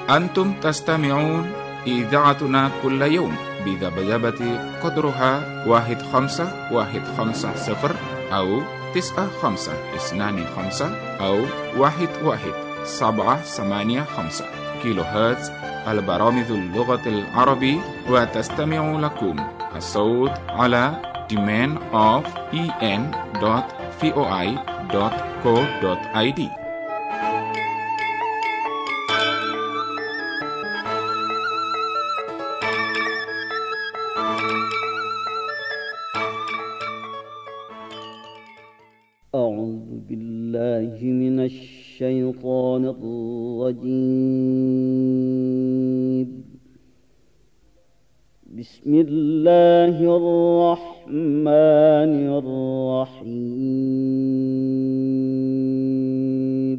أنتم تستمعون إذاعتنا كل يوم بذبذبة قدرها 1510 أو 9525 أو 11785 كيلو هرتز. البرامج اللغة العربية، وتستمع لكم الصوت على demand.en.voi.co.id. أعوذ بالله من الشيطان الرجيم. بسم الله الرحمن الرحيم.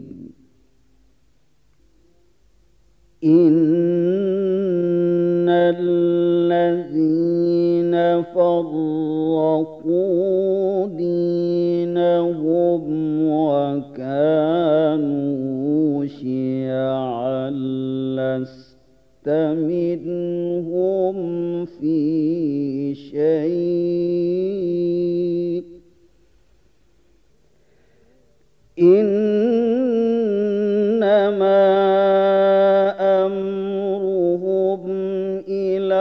إن الذين فرقوا دينهم وكانوا شيعا لست منهم في شيء، إنما أمرهم إلى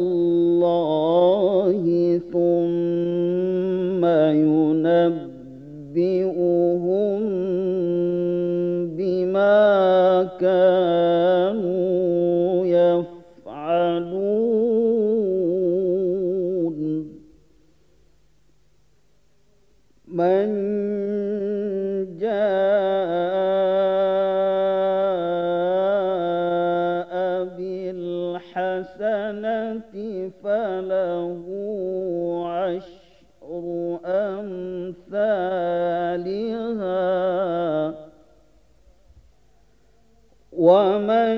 الله ثم ينبئهم بما كانوا يفعلون. من جاء بالحسنة فله عشر أمثالها، ومن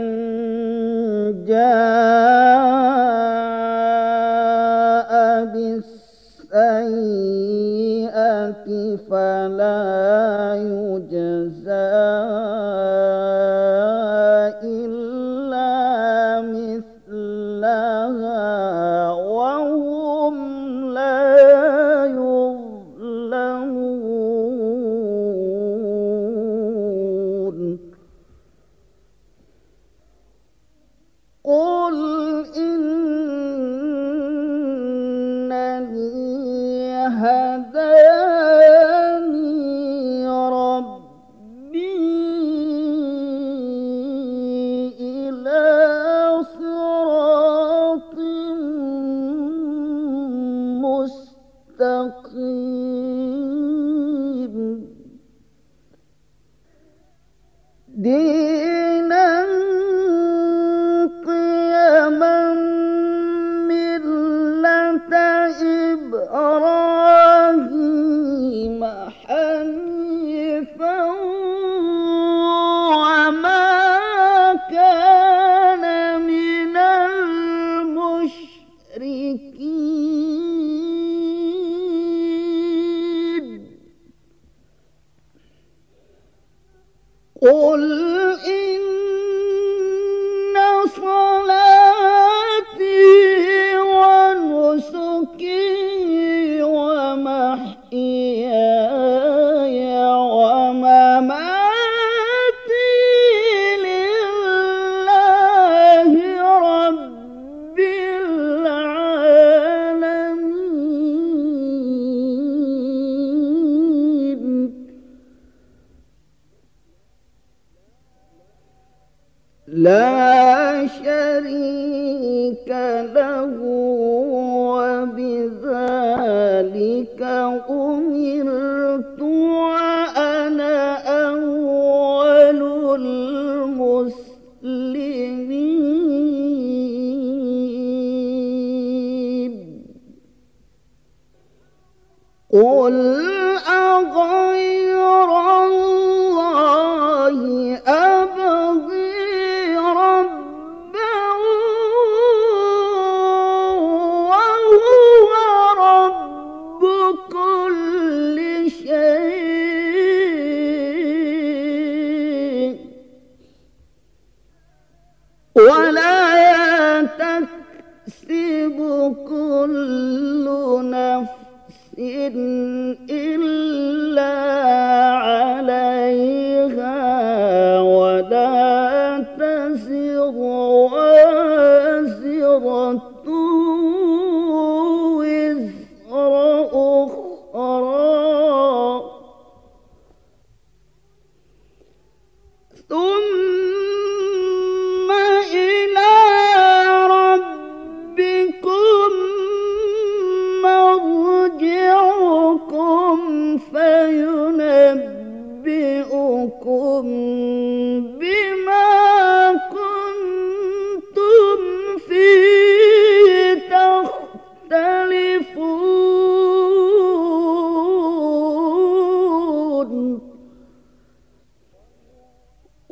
جاء بالسيئة فلا يجزى إلا مثلها وهم لا يظلمون. قل إنني هداني ربي إلى صراط مستقيم دينا قيما ملة إبراهيم حنيفا وما كان من المشركين. قل إن صلاتي ونسكي ومحياي ومماتي لله رب العالمين، لا شريك له، وبذلك أمرت وأنا أول المسلمين. قل أغير الله أبغي ربا وهو رب كل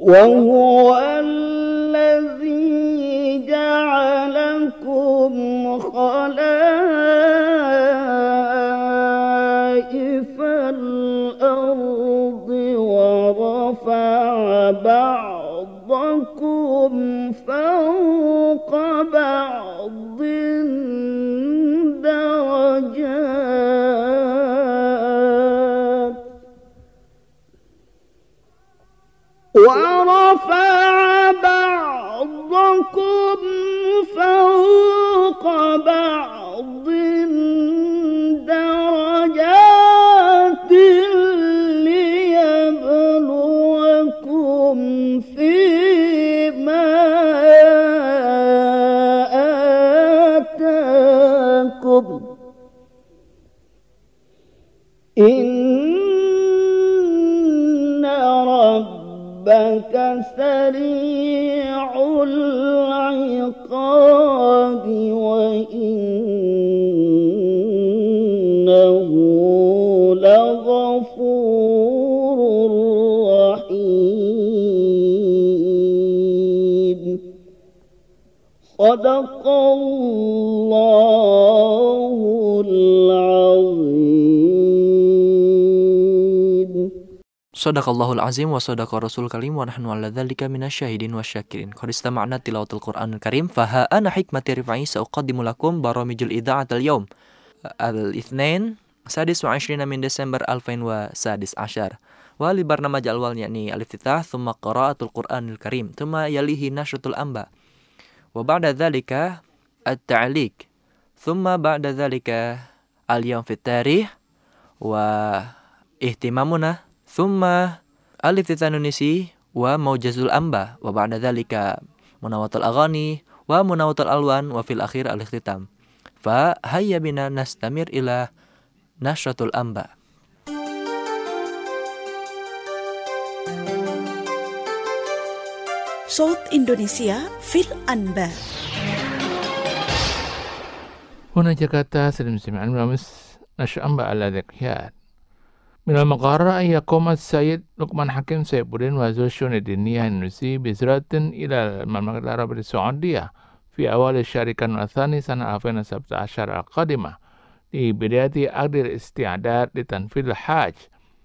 وهو الذي جعلكم خلائف الأرض ورفع بعضكم فوق بعض درجات ورفع بعضكم فوق بعض درجات ليبلوكم فيما آتاكم إن ربك سريع العقاب وإنه لغفور رحيم. صدق الله العظيم. Shadaqallahul azim wa sadaqa rasul karim wa nahnu ala dzalika minasyahidin wasyakirin. Qad istama'na tilawatul Qur'anil Karim fa ha ana hikmati rifai sa'uqaddimu lakum baramijul idza'atal yaum al-itsnain sadis wa 20 min Desember 2011 wa li barnamaj al-awwal yakni al-iftitah thumma qira'atul Qur'anil Karim thumma yalihi nashratul anba wa ba'da dzalika at-ta'liq thumma ba'da dzalika al-yawm fit tarikh wa ihtimamuna thumma al-iftitah nunisi wa maujazul amba wa ba'da dzalika munawatul aghani wa munawatul alwan wa fil akhir al-ikhtitam. Fa hayya bina nastamir ila nashratul amba. Saut Indonesia fil anba. هنا جاكرتا سلم سمعان برامس نشر أنباء الأذكيات. من المقرر أن يقوم السيد لقمان حكيم سيبودين وزير الشؤون الدينية الإندونيسي بزيارة إلى المملكة العربية السعودية في أوائل الشهر الثاني سنة 2017 القادمة لبداية عقد الاستعداد لتنفيذ الحج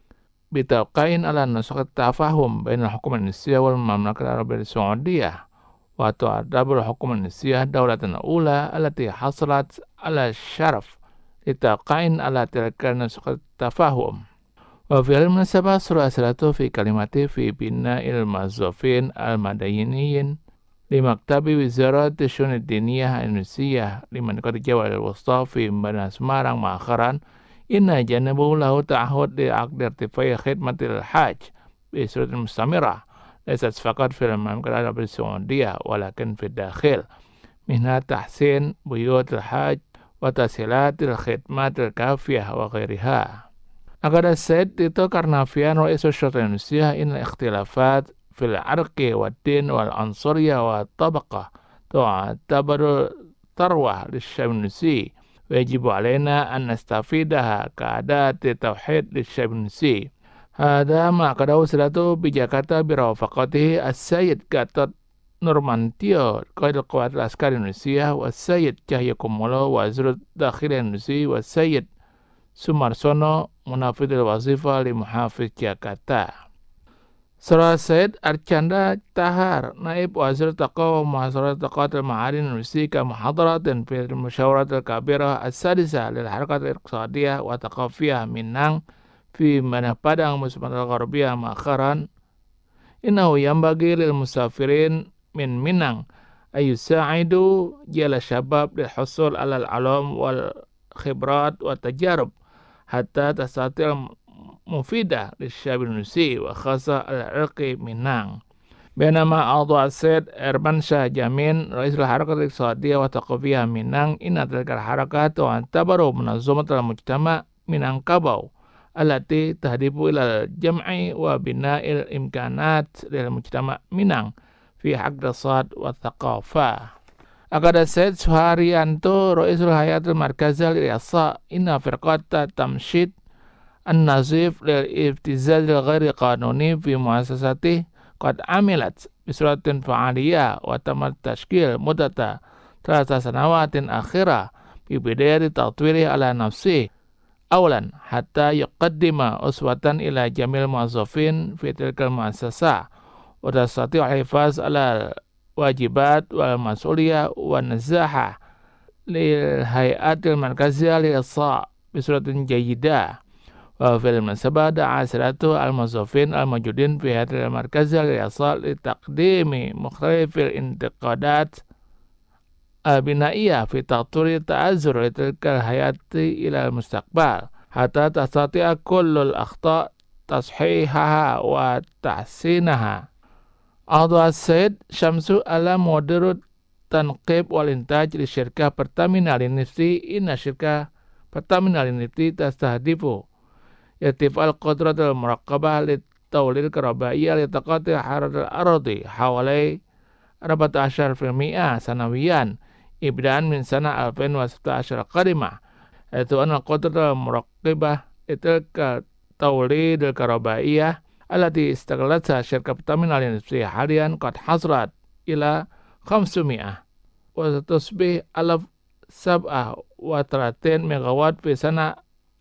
بتوقيع على نسق التفاهم بين الحكومة الإندونيسية والمملكة العربية السعودية، وتعتبر الحكومة الإندونيسية الدولة الأولى التي حصلت على الشرف لتوقيع على تلك نسق التفاهم. وفي المناسبة رسالته في كلمته في بناء الموظفين المدنيين لمكتب وزارة الشؤون الدينية الإندونيسية لمنطقة جبل الوسطى في مدينة سمارang مؤخرا إن جانبه له تعهد لعقد ارتفاع خدمة الحج بصورة مستمرة ليست فقط في المملكة العربية السعودية ولكن في الداخل من تحسين بيوت الحج وتسهيلات الخدمات الكافية وغيرها. أكد السيد تيتو كارنافيان رئيس الشرطة الإندونيسية إن الاختلافات في العرق والدين والعنصرية والطبقة تعتبر ثروة للشعب الإندونيسي ويجب علينا أن نستفيدها كأداة توحيد للشعب الإندونيسي. هذا ما أكده سيادته بجاكرتا برفقته السيد غاتوت نورمانتيو قائد القوات العسكرية الإندونيسية والسيد Cahyo Kumolo وزير الداخلية الإندونيسي والسيد Sumarsono منافذ الوظيفة لمحافظ جاكرتا. سرى السيد أرشاندا تاهر نائب وزير الطاقة ومحاصرة طاقات المعادن الإندونيسي كمحاضرة في المشاورة الكبيرة السادسة للحركات الاقتصادية والثقافية مينang في منطقة Padang Sumatera الغربية مؤخرا. إنه ينبغي للمسافرين من مينang أن يساعدوا جيل الشباب للحصول على العلوم والخبرات والتجارب حتى تستطيع مفيدة للشعب الإندونيسي وخاصة العرق مينang. بينما أوضح السيد إربان شاه جامين رئيس الحركة الاقتصادية والثقافية مينang إن تلك الحركة تعتبر منظمة المجتمع مينangkabau التي تهدف إلى الجمع وبناء الإمكانات للمجتمع مينang في حق الاقتصاد والثقافة. أكد السيد سوهاريانتو رئيس الهيئة المركزية للإحصاء إن فرقة التمشيط النظيف للابتزاز الغير قانوني في مؤسساته قد عملت بصورة فعالية وتم التشكيل مدة 3 سنوات أخيرة ببداية تطويره على نفسه أولا حتى يقدم أسوة إلى جميع الموظفين في تلك المؤسسة وتستطيع الحفاظ على الواجبات والمسؤولية والنزاهة للهيئات المركزية للإحصاء بصورة جيدة. وفي المناسبة دعا سيادته الموظفين الموجودين في الهيئة المركزية للإحصاء لتقديم مختلف الانتقادات البنائية في تطوير التأثر لتلك الهيئات إلى المستقبل حتى تستطيع كل الأخطاء تصحيحها وتحسينها. أوضح السيد شمس على مدير التنقيب والإنتاج لشركة برtamina للنفط إن شركة برtamina للنفط تستهدف ارتفاع القدرة المركبة للتوليد الكهربائي لتقاطع حرارة الأرض حوالي 14% سنويا ابتداء من سنة 2016 القادمة، حيث أن القدرة المركبة لتلك التوليد الكهربائية التي استغلتها شركة برtamina للنفط حاليا قد حصلت إلى 500 وستصبح 1037 ميجاوات في سنة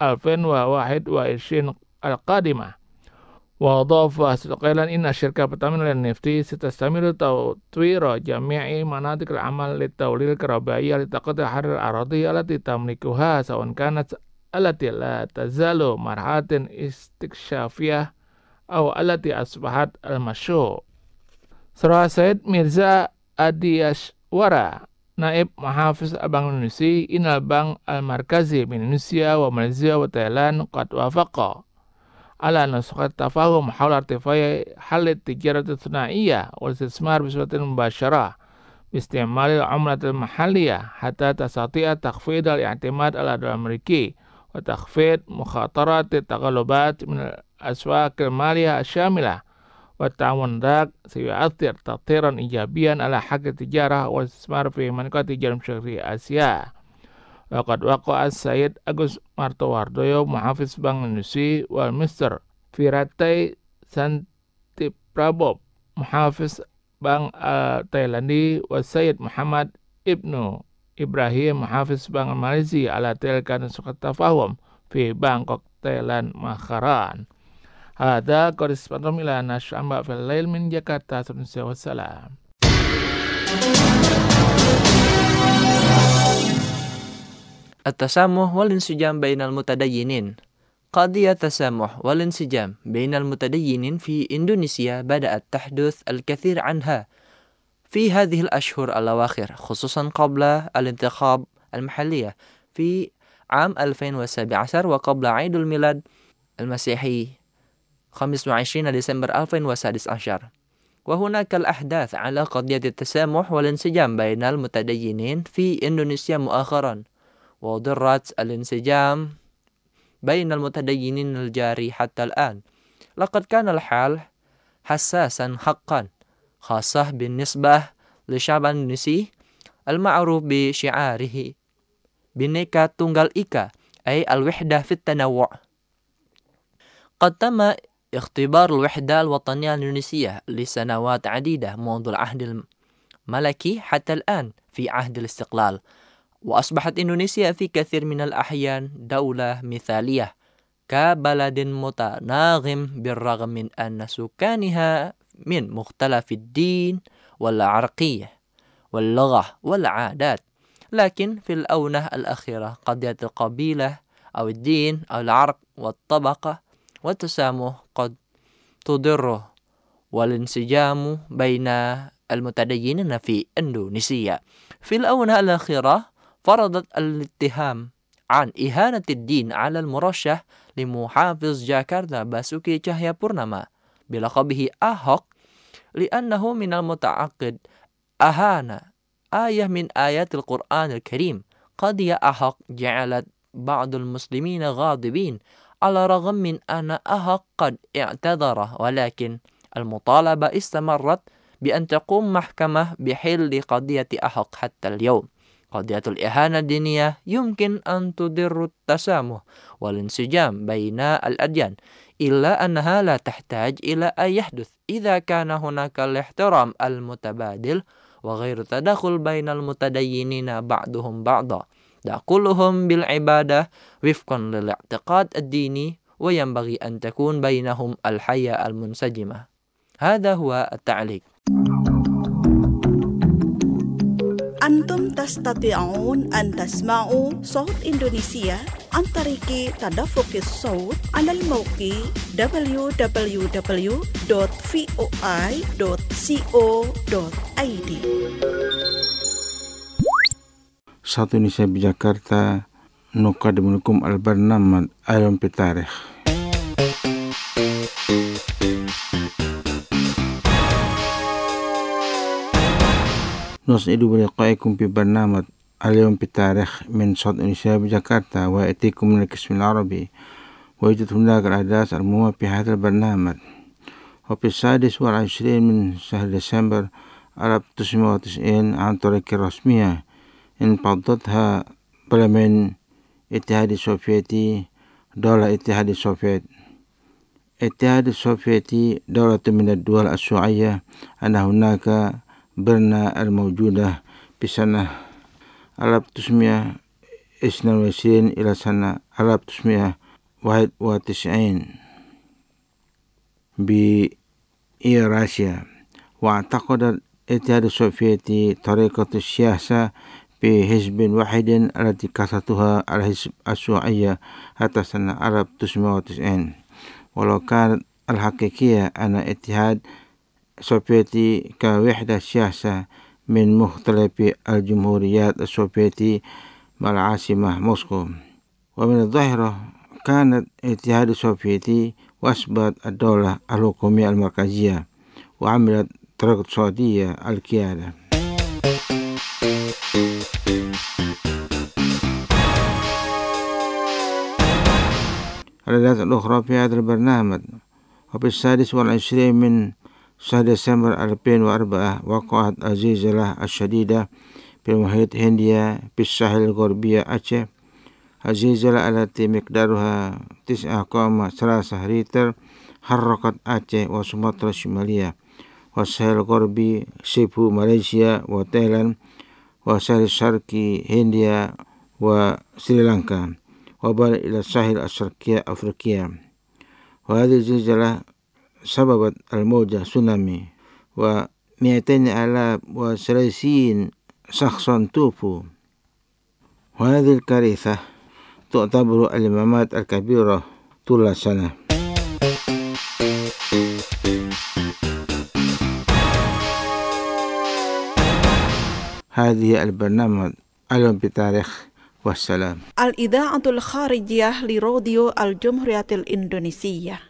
2021 القادمة. وأضاف قائلا إن شركة برtamina للنفط ستستمر تطوير جميع مناطق العمل للتوليد الكهربائي لتقاطع حرارة الأراضي التي تملكها سواء كانت التي لا تزال مرحلة استكشافية أو التي أصبحت المشروع. Serta Said Mirza Adiyaswara, Naib Mahafis Bank Indonesia, Inal Bank Al-Markazi من Indonesia وماليزيا وتايلاند قد وافق على نسخة تفاهم حول ارتفاع حل التجارة الثنائية والاستثمار بصورة مباشرة باستعمال العملة المحلية حتى تستطيع تخفيض الاعتماد على الدولار الأمريكي وتخفيض مخاطرات التقلبات من الأسواق المالية الشاملة. والتعاون ذاك سيؤثر تأثيرا إيجابيا على حق التجارة والاستثمار في منطقة جنوب شرقي آسيا. وقد وقع السيد Agus Martowardoyo محافظ بنك Indonesia والمستر Viratai Santiprabop محافظ بنك التايلاندي والسيد محمد ابن إبراهيم محافظ بنك ماليزيا على تلك نسخة التفاهم في بانكوك تايلاند مؤخرا. هذا koresponden إلى نشر أنباء في الليل من جاكرتا. والسلام. التسامح والانسجام بين المتدينين. قضية التسامح والانسجام بين المتدينين في إندونيسيا بدأت تحدث الكثير عنها في هذه الأشهر الأواخر، خصوصا قبل الانتخاب المحلية في عام 2017 وقبل عيد الميلاد المسيحي 25 ديسمبر 2016. وهناك الأحداث على قضية التسامح والانسجام بين المتدينين في إندونيسيا مؤخرا، وضرت الانسجام بين المتدينين الجاري حتى الآن. لقد كان الحال حساسا حقا، خاصة بالنسبة للشعب الإندونيسي المعروف بشعاره بنيكا تونغال إيكا، أي الوحدة في التنوع. قد تم اختبار الوحدة الوطنية الإندونيسية لسنوات عديدة منذ العهد الملكي حتى الآن في عهد الاستقلال، وأصبحت إندونيسيا في كثير من الأحيان دولة مثالية كبلد متناغم بالرغم من أن سكانها من مختلف الدين والعرقية واللغة والعادات. لكن في الآونة الأخيرة قضية القبيلة أو الدين أو العرق والطبقة والتسامح قد تضر والانسجام بين المتدينين في إندونيسيا. في الآونة الأخيرة فرضت الاتهام عن إهانة الدين على المرشح لمحافظ جاكرتا باسوكي تشاhyapurnama بلقبه أهوك، لأنه من المتعقد أهان آية من آيات القرآن الكريم. قضية أهوك جعلت بعض المسلمين غاضبين على الرغم من أن أهوك قد اعتذر، ولكن المطالبة استمرت بأن تقوم محكمة بحل قضية أهوك حتى اليوم. قضية الإهانة الدينية يمكن أن تضر التسامح والانسجام بين الأديان، إلا أنها لا تحتاج إلى أن يحدث إذا كان هناك الاحترام المتبادل وغير تدخل بين المتدينين بعضهم بعضا، دخولهم بالعبادة وفقا للاعتقاد الديني، وينبغي أن تكون بينهم الحياة المنسجمة. هذا هو التعليق. أنتم تستطيعون أن تسمعوا صوت إندونيسيا عن طريق تدفق الصوت على الموقع www.voi.co.id. Satu Indonesia Jakarta Nukadimulikum Al-Barnamad Alam Pitarikh. نسعد بلقائكم في برنامج اليوم بتاريخ من صوت إنdonesia بجاكرتا، ويأتيكم من القسم العربي. ويوجد هناك الأحداث المهمة في هذا البرنامج. وفي 26 من شهر ديسمبر 1990 عن طريق الرسمية انقضتها برلمان الاتحاد السوفيتي دولة الاتحاد السوفيتي. الاتحاد السوفيتي دولة من الدول الشيوعية أن هناك برنا الموجودة بسنة 1922 إلى سنة 1991 بإيراسيا. واعتقد الاتحاد السوفيتي طريقة السياسة بحزب واحد التي كسرتها الحزب الشيوعية حتى سنة 1990. ولو كانت الحقيقية أن الاتحاد السوفيتي كوحدة سياسة من مختلف الجمهوريات السوفيتي مع العاصمة موسكو. ومن الظاهرة كانت الاتحاد السوفيتي وأثبت الدولة الحكومية المركزية وعملت طريقة اقتصادية القيادة. الأحداث الأخرى في هذا البرنامج. وفي 26 من شهر ديسمبر 2004 وقعت الزلزلة الشديدة في المحيط الهندي في الساحل الغربي أتشه. الزلزلة التي مقدارها 9.3 ريختر حركت أتشه وسومطرة الشمالية والساحل الغربي سيبو ماليزيا وتايلاند والساحل الشرقي هنديا وسريلانكا وبال إلى الساحل الشرقي أفريقيا. وهذه الزلزلة سببت الموجة تسونامي و230 شخصا توفوا. وهذه الكارثة تعتبر الإمامات الكبيرة طول السنة. هذه البرنامج اليوم بتاريخ والسلام. الإذاعة الخارجية لراديو الجمهورية الإندونيسية.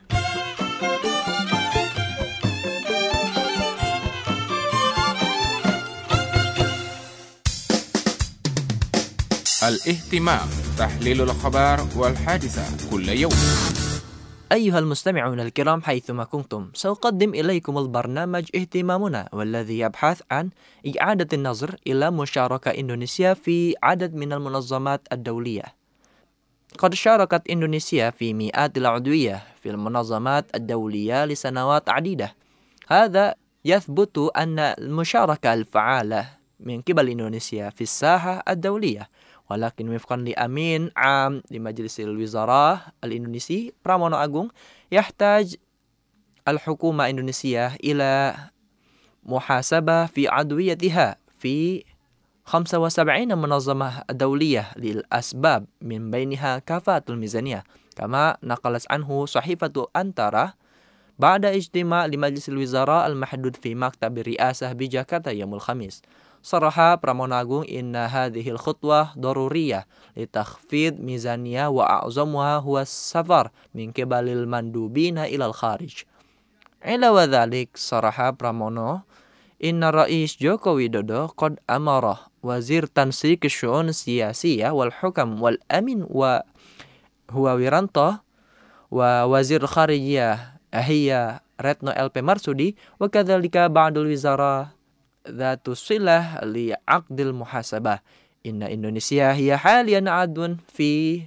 الاهتمام، تحليل الأخبار والحادثة كل يوم. أيها المستمعون الكرام حيثما كنتم، سأقدم إليكم البرنامج اهتمامنا، والذي يبحث عن إعادة النظر إلى مشاركة إندونيسيا في عدد من المنظمات الدولية. قد شاركت إندونيسيا في مئات العضوية في المنظمات الدولية لسنوات عديدة. هذا يثبت أن المشاركة الفعالة من قبل إندونيسيا في الساحة الدولية. ولكن وفقا لأمين عام لمجلس الوزراء الإندونيسي براmono Agung، يحتاج الحكومة الإندونيسية إلى محاسبة في عضويتها في 75 منظمة دولية للأسباب من بينها كفاءة الميزانية، كما نقلت عنه صحيفة أنتارا بعد اجتماع لمجلس الوزراء المحدود في مكتب الرئاسة بجاكرتا يوم الخميس. صرح براmono Agung إن هذه الخطوة ضرورية لتخفيض ميزانية وأعظمها هو السفر من قبل المندوبين إلى الخارج. علاوة ذلك صرح براmono إن الرئيس جوكو ويدودو قد أمر وزير تنسيق الشؤون السياسية والحكم والأمن وهو ويرانتو ووزير الخارجية هي رتنو LP Marsudi وكذلك بعض الوزراء ذات الصلة لعقد المحاسبة إن إندونيسيا هي حاليا عضو في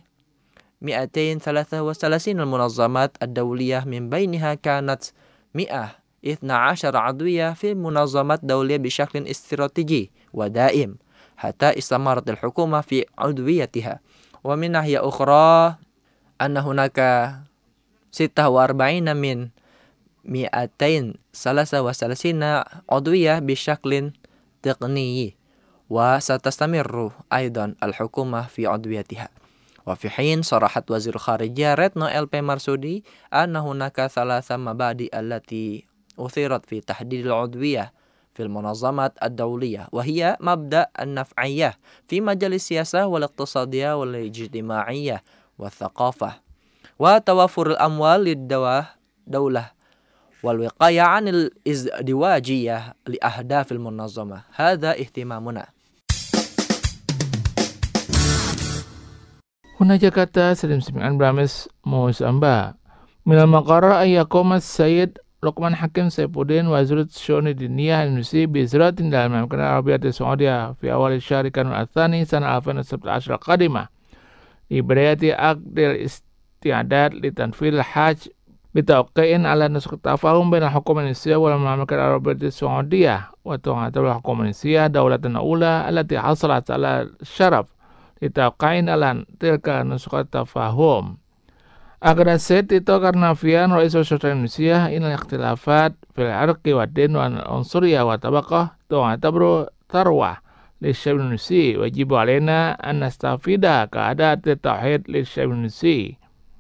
233 المنظمات الدولية، من بينها كانت 112 عضوية في منظمات دولية بشكل استراتيجي ودائم حتى استمرت الحكومة في عضويتها. ومن ناحية أخرى أن هناك 46 من 233 عضوية بشكل تقني، وستستمر أيضا الحكومة في عضويتها. وفي حين صرحت وزير الخارجية ريتنو LP مرسودي أن هناك 3 مبادئ التي أثيرت في تحديد العضوية في المنظمات الدولية، وهي مبدأ النفعية في مجال السياسة والاقتصادية والاجتماعية والثقافة، وتوفر الأموال للدولة، والوقاية عن الازدواجية لأهداف المنظمة. هذا اهتمامنا. هنا Jakarta 19 Mosamba. من المقرر أن يقوم السيد لقمان حكيم سيفودين وزير الشؤون الدينية الإندونيسي بإجراء dalam المملكة العربية السعودية في أول الشهر كانون الثاني سنة 2017 القادمة لبداية عقد الاستعداد لتنفيذ الحج بتوقيع على نسخ التفاهم بين الحكومة الإندونيسية والمملكة العربية السعودية، وتعتبر الحكومة الإندونيسية دولة الأولى التي حصلت على الشرف لتوقيع على تلك نسخ التفاهم. Agar itu karena Fian Rais Syarikat Indonesia ini ikhtilafat fil arqi wa din wa unsuriyah wa tabaqah tu'tabru tarwah lisyab Indonesia wajib alaina an nastafida ka'adat tauhid lisyab Indonesia.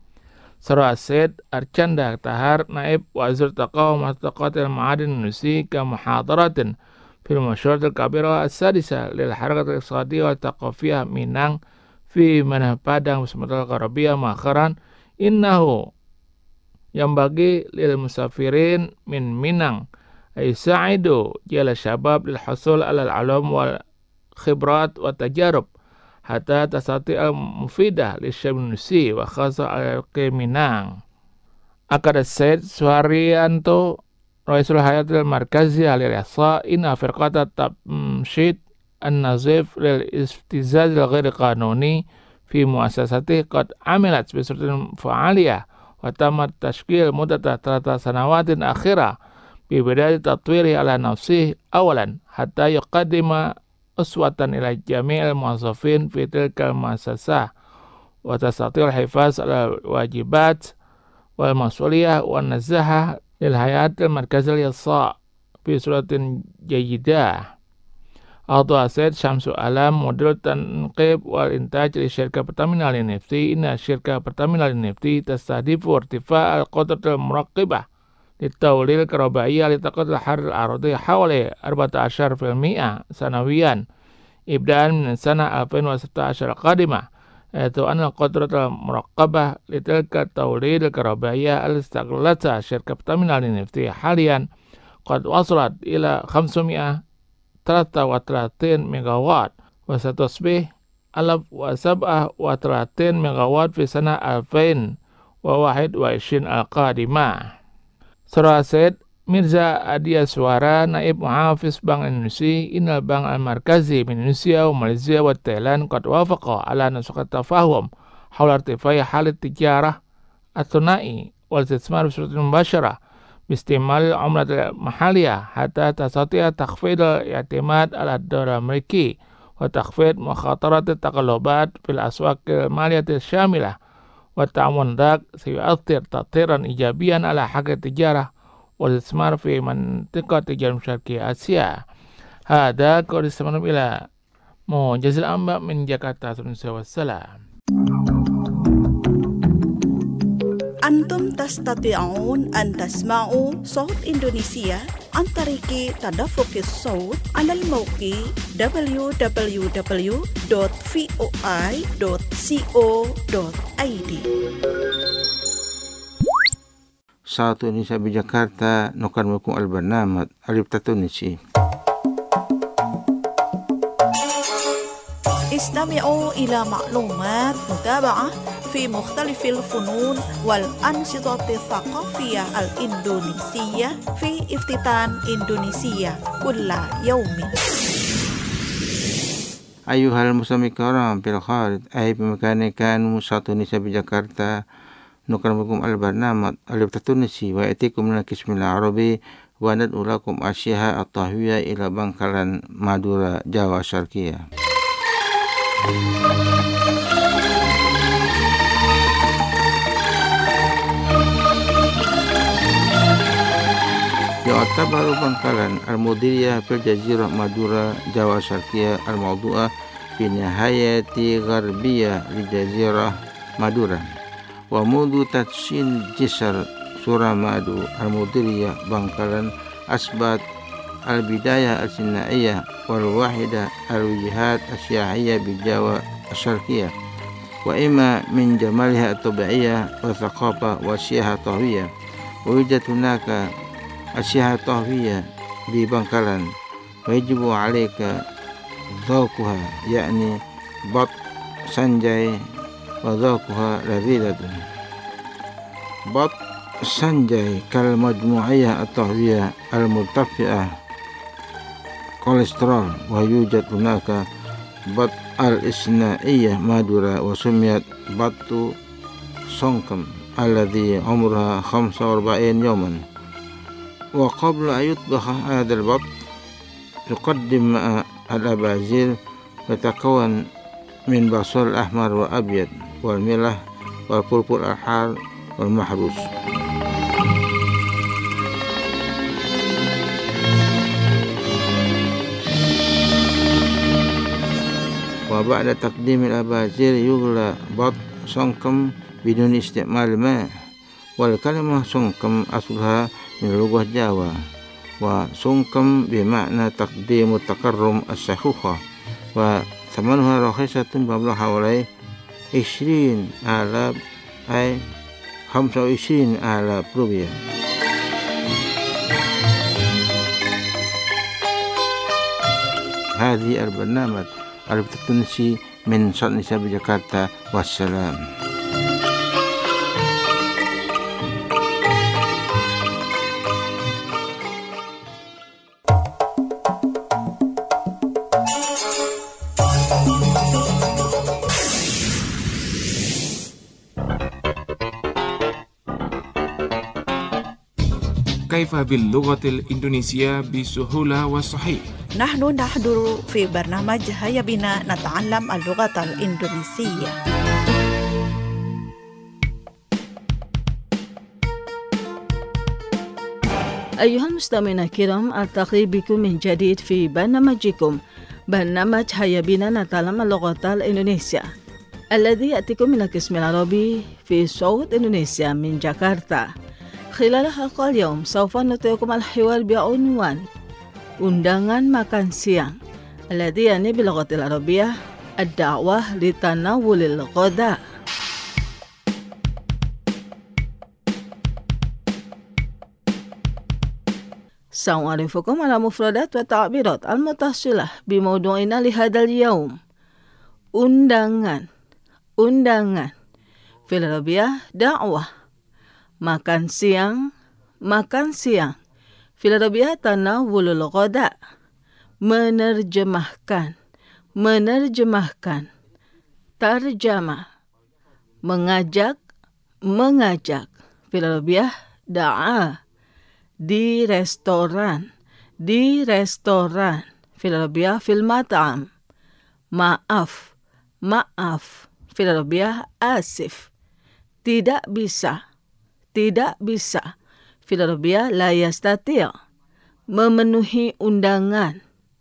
Sarah Said Arcanda Tahar Naib Wazir Taqawum wa Taqatil Ma'adin Indonesia ka muhadaratin fil masyarakat al-kabira as-sadisa lil harakat al-iqtisadiyah wa taqafiyah Minang fi Manah Padang Sumatera Karabia Makharan innahu yang bagi lil musafirin min Minang ay sa'idu jala syabab lil husul ala al-ulum wal khibrat wa tajarub hatta tasati al-mufidah li syabnusi wa khasa al-Minang. Akad Said Suharyanto Raisul Hayat al-Markazi al-Ihsa inna firqata tamshid an-nazif lil istizaz al-ghair qanuni في مؤسسته قد عملت بصورة فعالية وتم تشكيل مدة 3 سنوات أخيرة ببداية تطويره على نفسه أولا حتى يقدم أسوة إلى جميع الموظفين في تلك المؤسسة وتستطيع الحفاظ على الواجبات والمسؤولية والنزاهة للهيئة المركزية للإحصاء بصورة جيدة. أعطى سيد شمس ألام مدير التنقيب والإنتاج لشركة Pertamina LNFT إن شركة Pertamina LNFT تستهدف ارتفاع القدرة المركبة للتوليد الكهربائية لطاقة الحرارة الأرضية حوالي 14% سنويا ابتداء من السنة 2016 القادمة، حيث أن القدرة المركبة لتلك التوليد الكهربائية التي استغلتها شركة Pertamina LNFT حاليا قد وصلت إلى 533 ميجاوات وستصبح 1037 ميجاوات في سنة 2021 القادمة. Surah Said Mirza Adia Suara Naib Muhafiz Bank Indonesia Inal Bank Al-Markazi من Indonesia وماليزيا والتايلاند قد وافق على نسخ التفاهم حول ارتفاع حالة التجارة الثنائي والاستثمار بصورة مباشرة باستعمال العملة المحلية حتى تستطيع تخفيض الاعتماد على الدولار الأمريكي وتخفيض مخاطرة التقلبات في الأسواق المالية الشاملة، والتعاون ذاك سيؤثر تأثيرا إيجابيا على حق التجارة والاستثمار في منطقة جنوب شرقي آسيا. هذا قد استمر إلى موجز الأنباء من جاkarta. والسلام. أنتم تستطيعون أن تسمعوا صوت إندونيسيا عن طريق تدفق الصوت على الموقع www.voi.co.id. Satu Indonesia di Jakarta nukan mukung al-barnamaj alif tatunisi. استمعوا إلى معلومات متابعة في مختلف الفنون والأنشطة الثقافية الإندونيسية في افتتان إندونيسيا كل يوم. Ayuhal musami karam fil kharid ay pemekanikan satu Indonesia di Jakarta nukarmukum al-barnamat al-Tunisi wa etikum min al-qismil arabi wa nad'ulakum asyaha at-tahwiyah ila Bangkalan Madura Jawa Syarqiyah. يعتبر بنكالان المديرية في الجزيرة مادورا جوا شرقية الموضوعة في نهاية غربية للجزيرة مادورا ومنذ تدشين جسر سورامادو المديرية بنكالان أثبت البداية الثنائية والواحدة الوجهات السياحية بالجوا الشرقية وإما من جمالها الطبيعية والثقافة والسياحة الطهوية ويوجد هناك السياحة الطهوية ببنكالان ويجب عليك ذوقها يعني بط سنجاي وذوقها لذيذة. بط سنجاي كالمجموعية الطهوية المرتفعة كوليسترول ويوجد هناك بط الإثنائية مادورا وسميت بط سونكم الذي عمرها 45 يوما. وقبل أن يطبخ هذا البط يقدم مع الأبازيل يتكون من بصل أحمر وأبيض والملح والفلفل الحار والمحروس. وبعد تقديم الأبازيل يغلى بط سونكم بدون استعمال ماء. والكلمة سونكم أصلها من لغة جاوا وسونكم بمعنى تقديم التكرم الشيخوخة وثمنها رخيصة مبلغ حوالي 20,000 أي 25,000 rupiah. هذه البرنامج التونسي من صوت النساء بجاكرتا والسلام. كيف باللغة الإندونيسية بسهولة وصحيح؟ نحن نحضر في برنامج هيا بنا نتعلم اللغة الإندونيسية. أيها المستمعون الكرام، ألتقي بكم من جديد في برنامجكم برنامج هيا بنا نتعلم اللغة الإندونيسية الذي يأتيكم من القسم العربي في صوت إندونيسيا من جاكرتا. خلال حلقة اليوم سوف نطيعكم الحوار بعنوان undangan makan siang الذي يعني باللغة العربية الدعوة لتناول الغداء. سأعرفكم على مفردات والتعبيرات المتصلة بموضوعنا لهذا اليوم. undangan في العربية دعوة. makan siang في العربية تناول الغداء. menerjemahkan ترجمة. mengajak في العربية دعاء. di restoran في العربية في المطعم. maaf في العربية آسف. tidak bisa في العربية لا يستطيع. memenuhi undangan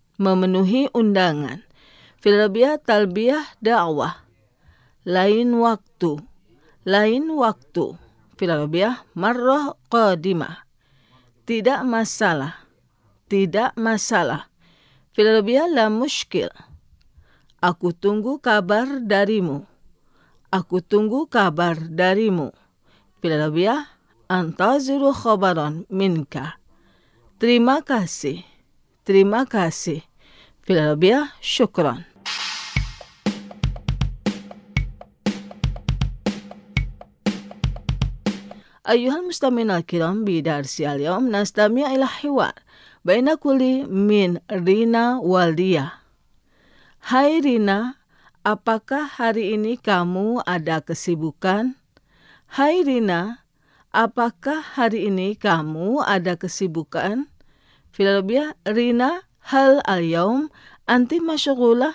في العربية talbiyah da'wah. lain waktu في العربية marrah qadimah. tidak masalah في العربية la mushkil. aku tunggu kabar darimu في العربية antaziru khabaran minka. terima kasih في العربية شكرا. أيها المستمعون الكرام، بدرس اليوم نستمع إلى حوار بين كل من رينا وليا. Hai Rina, apakah hari ini kamu ada kesibukan? Hai Rina, apakah hari ini kamu ada kesibukan? Filarbia, Rina, hal al-yawm anti masyghulah?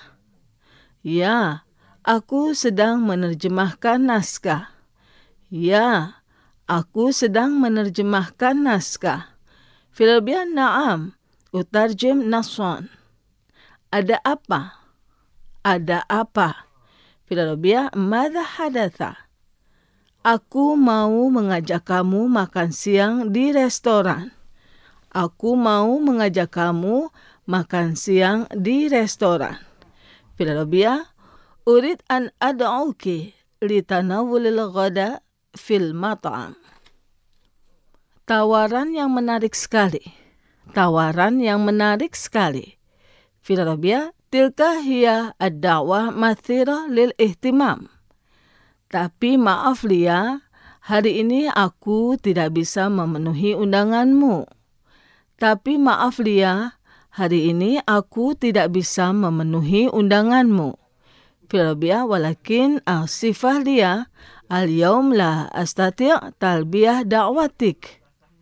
Ya, aku sedang menerjemahkan naskah. Ya, aku sedang menerjemahkan naskah. Filarbia, na'am, utarjim naswan. Ada apa? Ada apa? Filarbia, madha hadatha? Aku mau mengajak kamu makan siang di restoran. Aku mau mengajak kamu makan siang di restoran. Filarbia, urid an ad'uki litanawulil ghada fil mat'am. Tawaran yang menarik sekali. Tawaran yang menarik sekali. Filarbia, tilka hiya ad-da'wah mathira lil ihtimam. Tapi maaf Lia, hari ini aku tidak bisa memenuhi undanganmu. Tapi maaf Lia, hari ini aku tidak bisa memenuhi undanganmu. Filarbia, walakin asifah Lia, al-yawm la astati' talbiyah da'watik.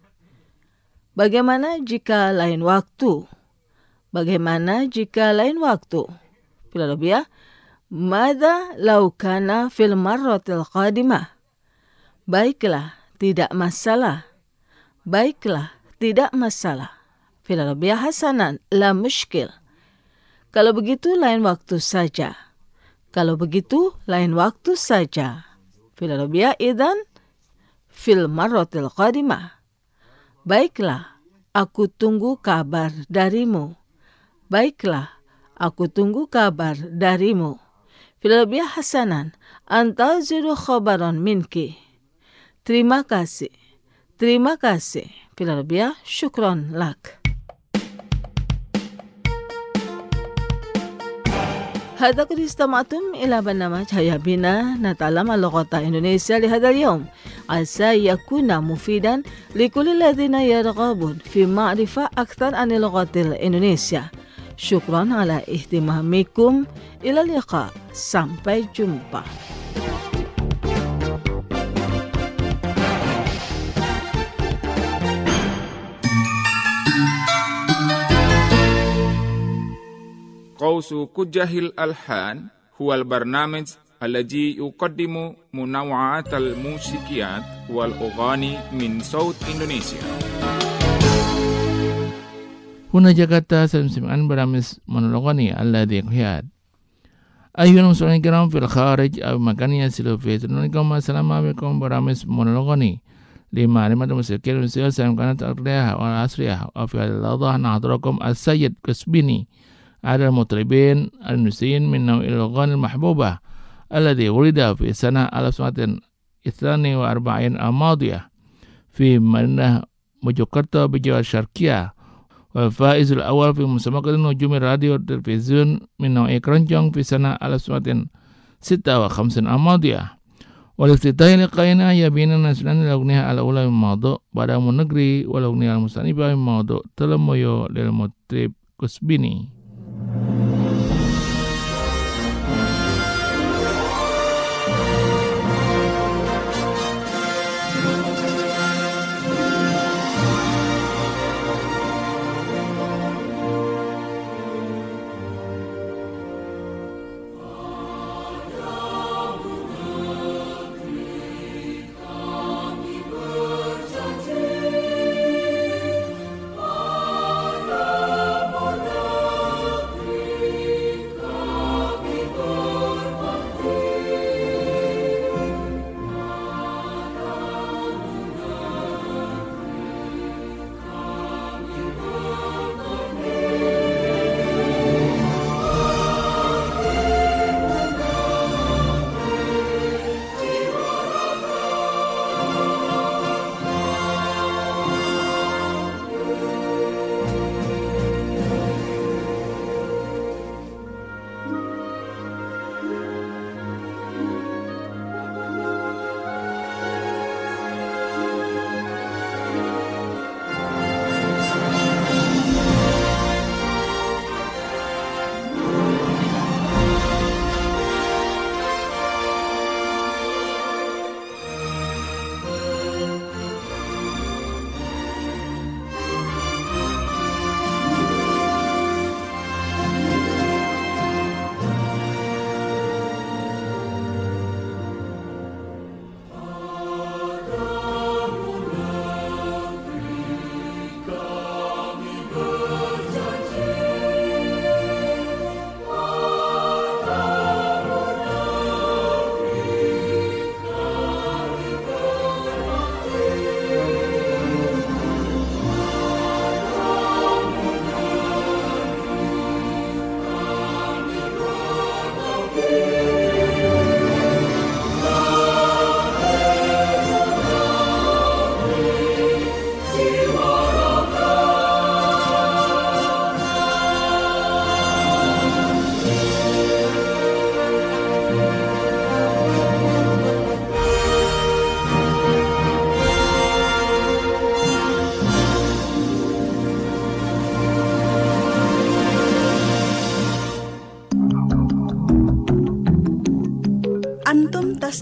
Bagaimana jika lain waktu? Bagaimana jika lain waktu? Filarbia, madza law kana fil marratil qadimah? Baiklah, tidak masalah. Baiklah, tidak masalah. Filarbia, hasanan, la mushkil. Kalau begitu lain waktu saja. Kalau begitu lain waktu saja. Filarbia, idan fil marratil qadimah. Baiklah, aku tunggu kabar darimu. Baiklah, aku tunggu kabar darimu. Filarbia, hasanan, antaziru khabaran minki. Terima kasih. Terima kasih. Filarbia, syukran lak. هذا قد استمعتم إلى برنامج هيا بنا نتعلم اللغة الإندونيسية لهذا اليوم. عسى يكون مفيدا لكل الذين يرغبون في معرفة أكثر عن اللغة الإندونيسية. شكرا على اهتمامكم. إلى اللقاء. Sampai jumpa. قوس كجه الألحان هو البرنامج الذي يقدم منوعات الموسيقيات والأغاني من صوت إندونيسيا. هنا جاكرتا سمسمعان برامج منلغني الذي يقهيات. أيها المستمعين الكرام في الخارج أو مكان يصلوا فيه تنونكم السلام عليكم برامج منلغني لمعرفة الموسيقى الإندونيسية سمكانت أقليها والعصرية. وفي هذا اللحظة نحضركم السيد كسبيني على المطربين الإندونيسيين من نوع الأغاني المحبوبة الذي ولد في سنة 1942 الماضية في مدينة موجوكرتا بجوار الشرقية، والفائز الأول في مسابقة نجوم الراديو والتلفزيون من نوع كرنجونغ في سنة 1956 الماضية. والافتتاح لقائنا هي بين نسلان الأغنية الأولى من موضوع بعد منغري والأغنية المستنيبة من موضوع تلميو للمطرب كسبيني.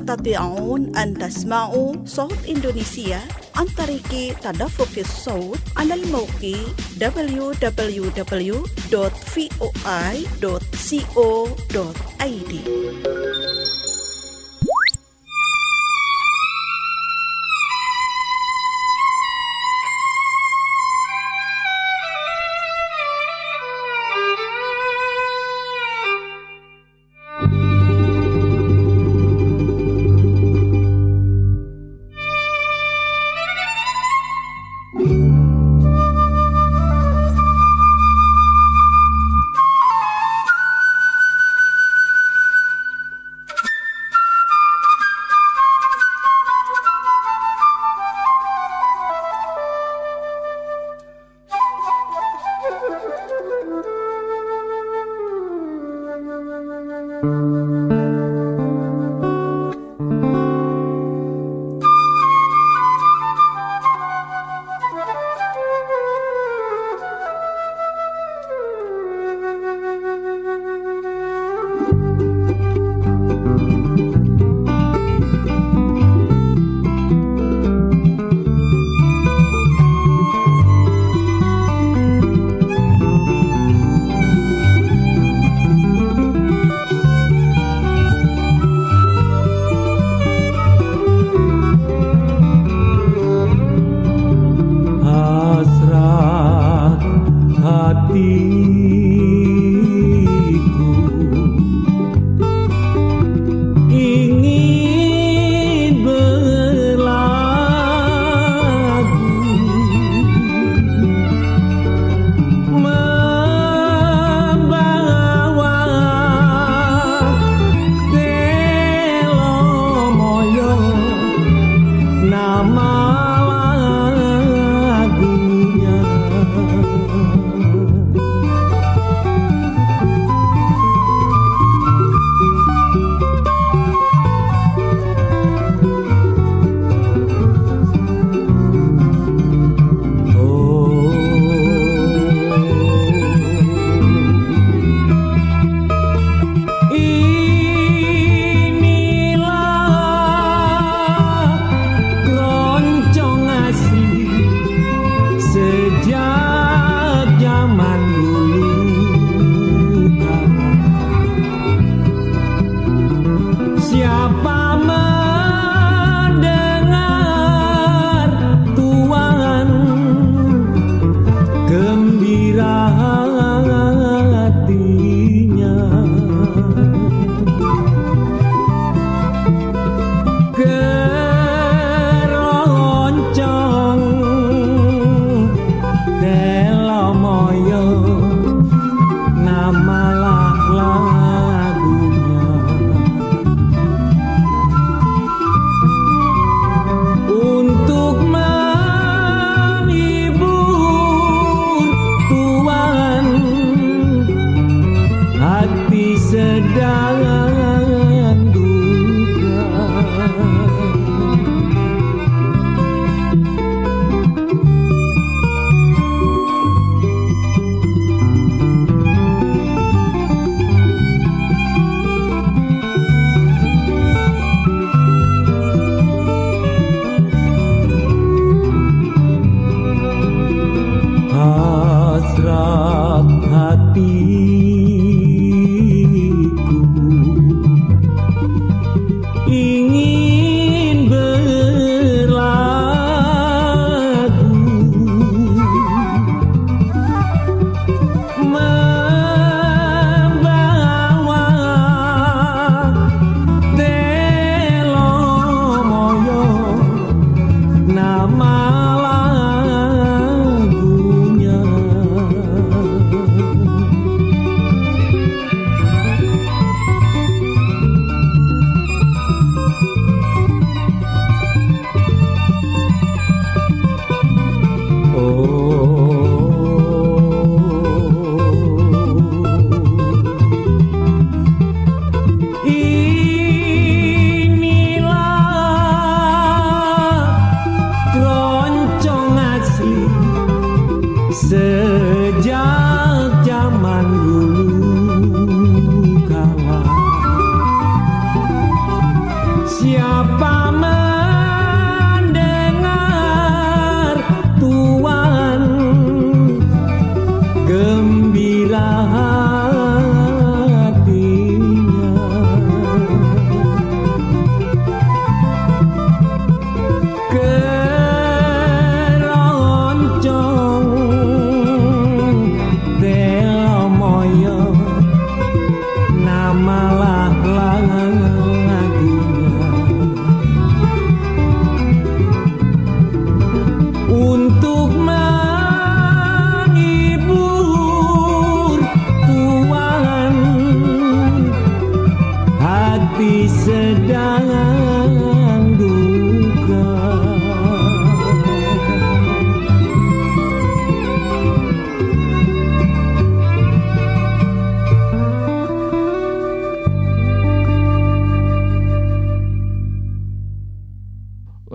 تستطيعون أن تسمعوا صوت إندونيسيا عن طريق تدفق الصوت على الموقع www.voi.co.id.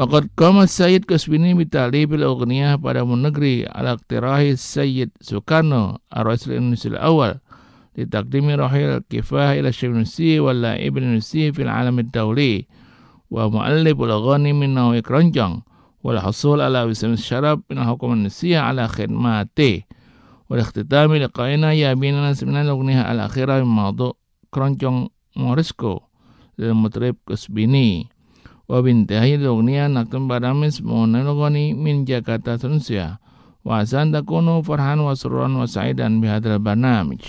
Waqad qama Sayyid Qasbini bita'libil aghniyah pada negeri ala iqtirahi Sayyid Sukarno ar-Rasul Indonesia al-awwal litaqdimi rahil kifah ila Syekh Nusi wal la'ib Nusi fil alam ad-dawli wa mu'allif al-aghani minnahu ikranjang wal hasul ala wisam syarab min hukum an-nisiyah ala khidmati wal ikhtitami liqaina ya binana semina al-aghniyah al-akhirah min mawdu' keroncong Morisco lil mutrib Qasbini wa bintahi al-aghniyah naktum baramis mu'nalogani min Jakarta Tunisia wa asan takunu farhan wa surran wa sa'idan bihadal barnamij.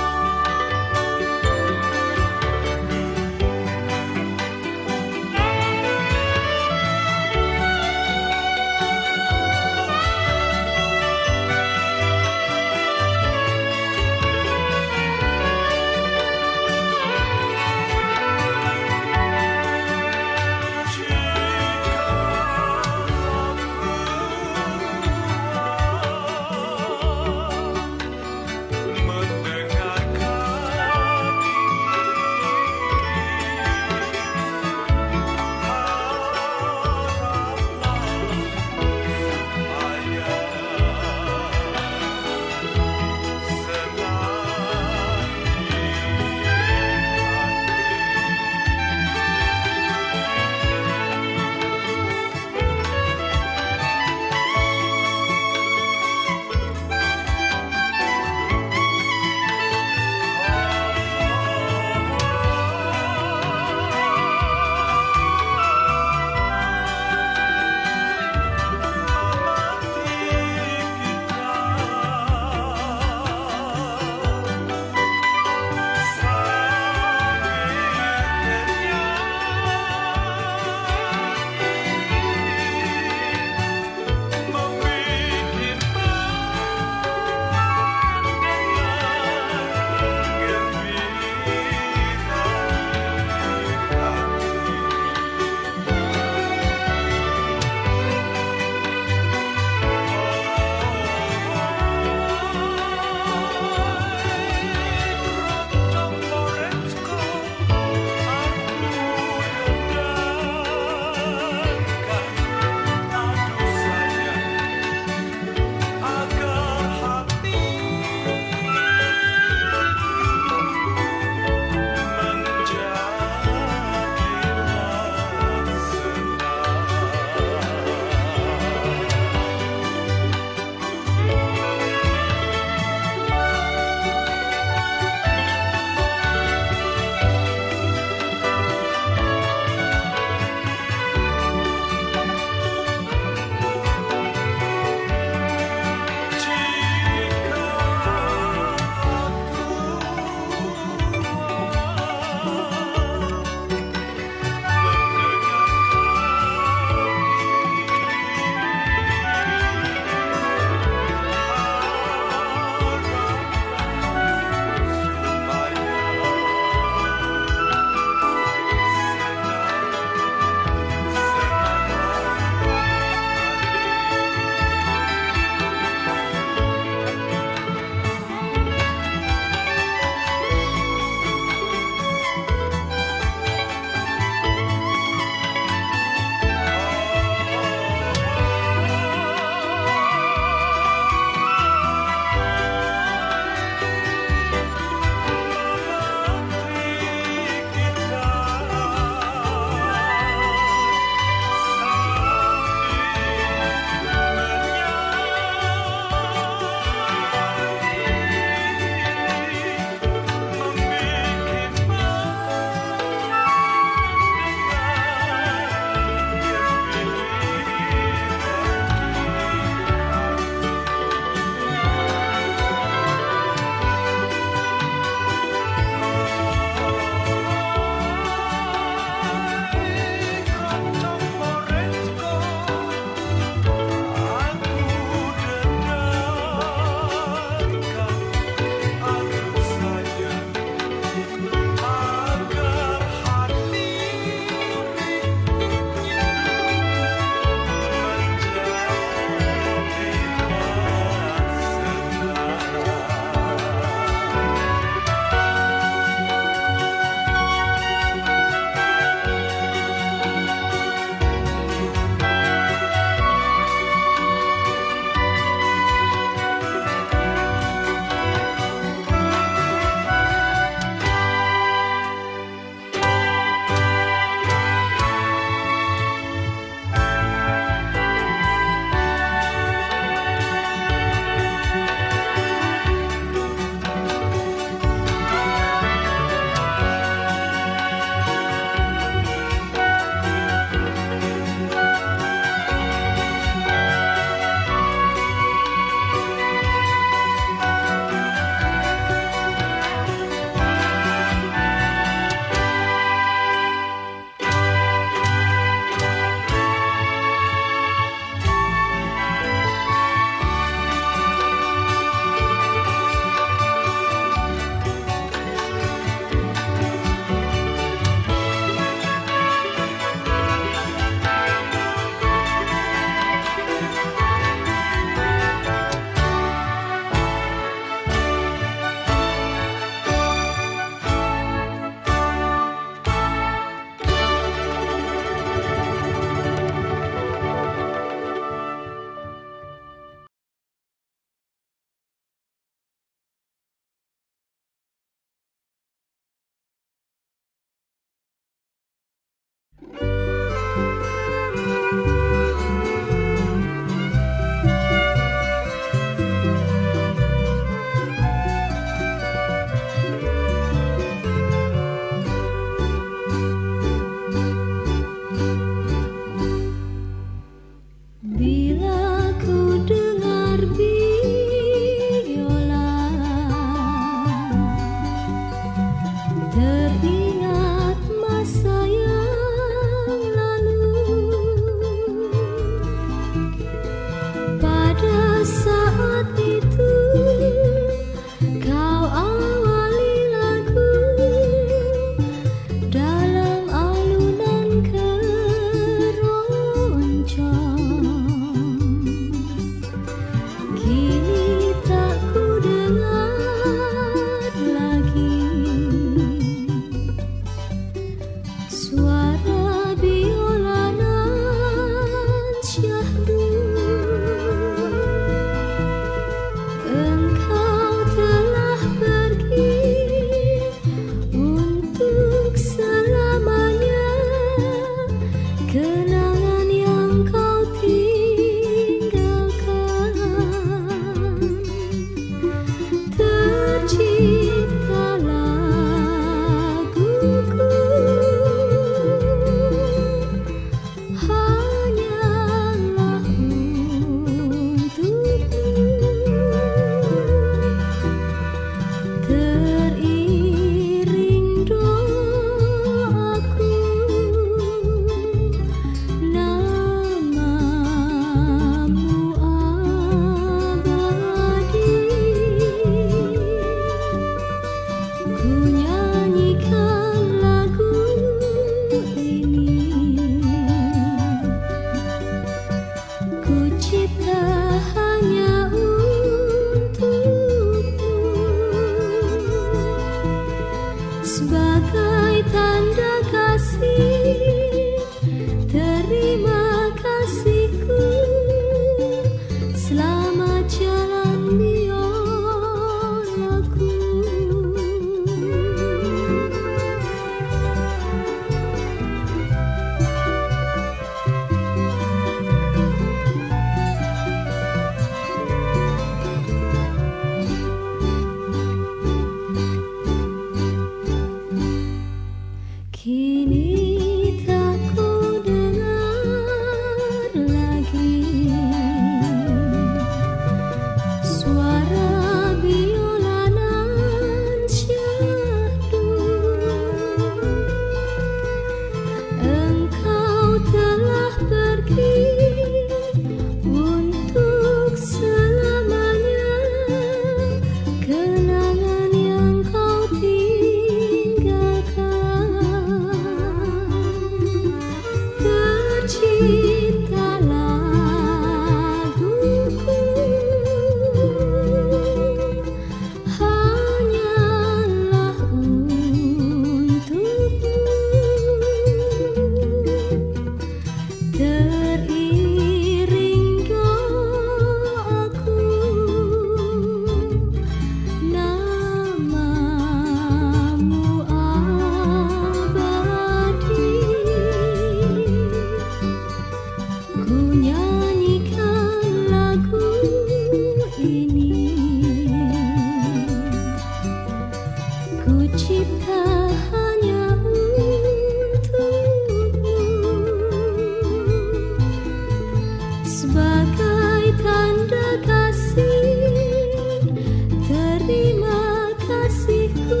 sebagai tanda kasih, terima kasihku,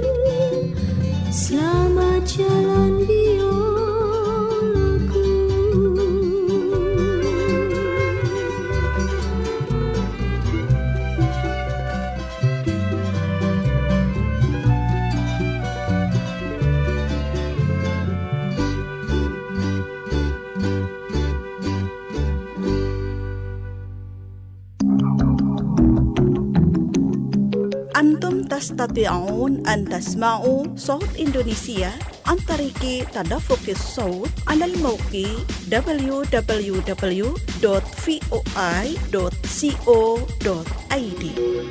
selamat jalan biolaku. Antum tastati'un an tasma'u Sawt Indonesia an tariki tadaffuqis sawt 'ala al-mawqi www.voi.co.id.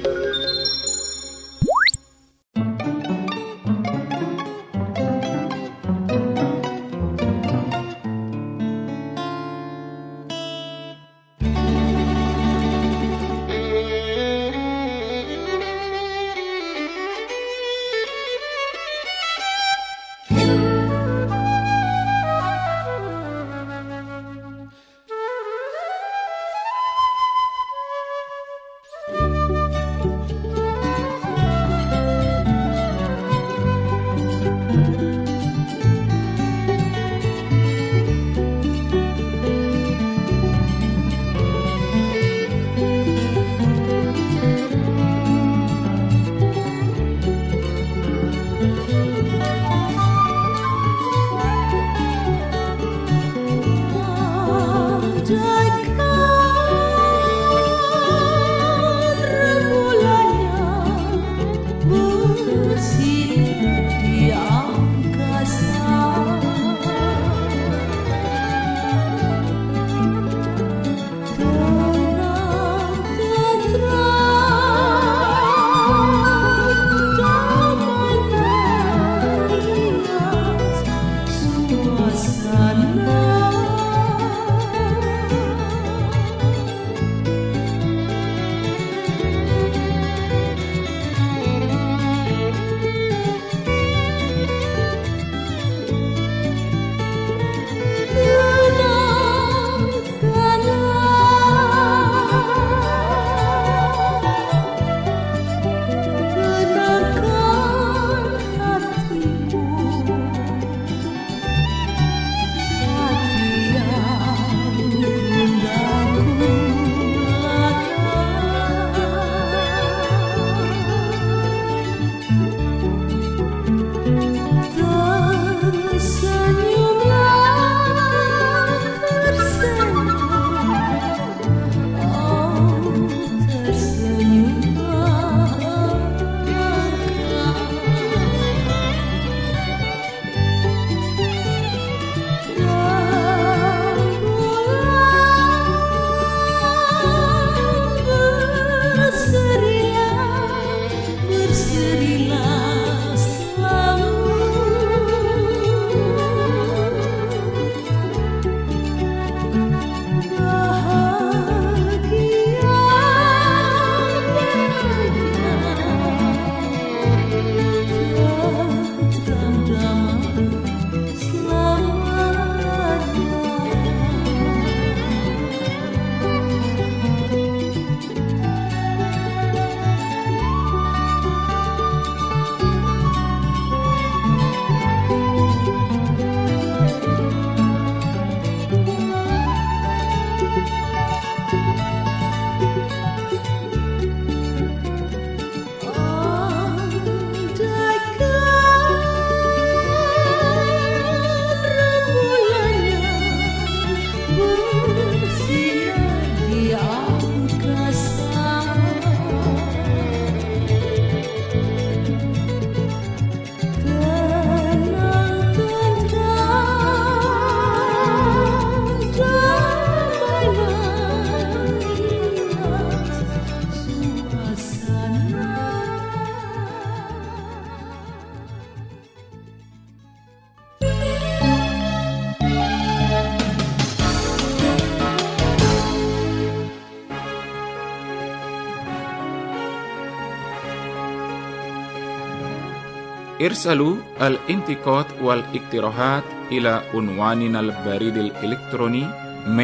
ارسلوا الانتقاد والاقتراحات إلى عنواننا البريد الإلكتروني mail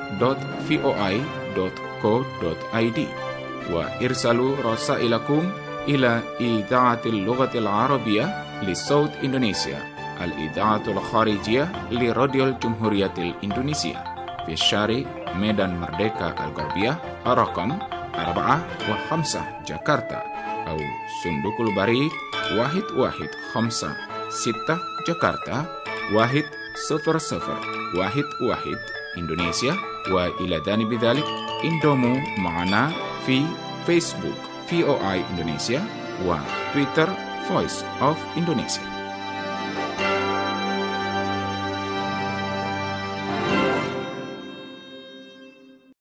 radio@voa.co.id wa irsalu rasailakum ila idaatil lughatil arabiyyah li Saud Indonesia al-idaatul kharijiyah li Radial Jumhuriyatil Indonesia fi Syari Medan Merdeka Al-Gharbiyah Rakam 4 Jakarta atau Sundukul Barik 115 Jakarta 10011 Indonesia wa ila dani bidzalik indomu ma'ana fi Facebook VOI Indonesia wa Twitter Voice of Indonesia.